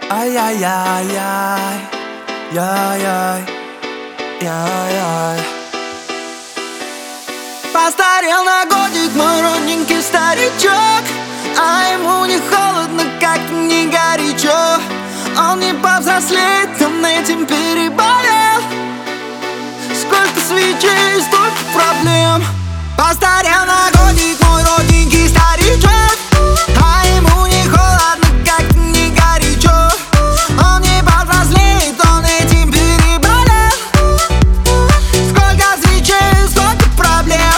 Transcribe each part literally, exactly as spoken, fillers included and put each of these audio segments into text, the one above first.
Ай-яй-яй-яй, яй-яй, яй-яй. Постарел на годик мой родненький старичок, а ему не холодно, как не горячо. Он не повзрослеет, он этим переболел. Сколько свечей, столько проблем. Постарел на годик мой родненький старичок, а ему не холодно, как не горячо. Он не повзрослеет, он этим переболел. Сколько свечей, сколько проблем.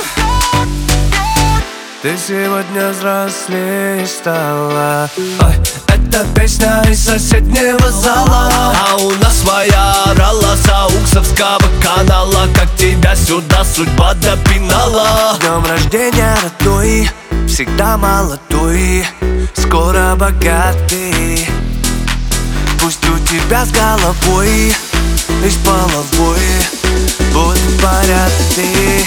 Ты сегодня взрослее стала. Ой, это песня из соседнего зала, а у нас своя орала Сауксовского канала. Как тебя сюда судьба допинала. С днем рождения, родной, всегда молодой, скоро богатый. Пусть у тебя с головой и с половой будут порядки.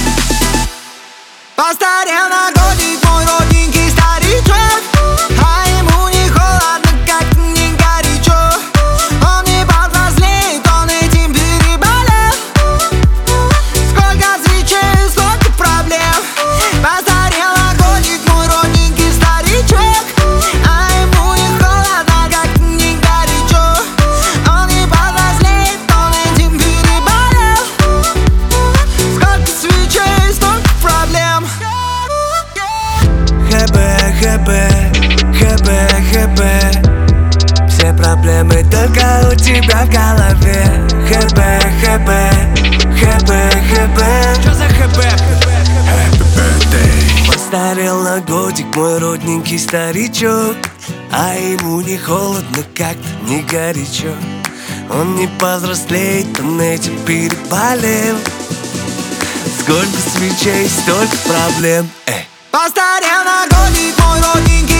Постарел на годик мой родненький старичок, а ему не холодно, как не горячо. Он не повзрослеет, он этим переболел. Сколько свечей, сколько проблем. Постарел на годик мой родненький старичок, а ему не холодно, как не горячо. Он не повзрослеет, он этим переболел. Сколько свечей, столько проблем. ХБ, ХБ, ХБ, ХБ. Все проблемы только у тебя в голове. ХБ, ХБ, ХБ, ХБ. Что за ХБ? Постарел на годик мой родненький старичок, а ему не холодно, как не горячо. Он не повзрослеет, он этим переболел. Сколько свечей, столько проблем. Эй. Постарел на годик мой родненький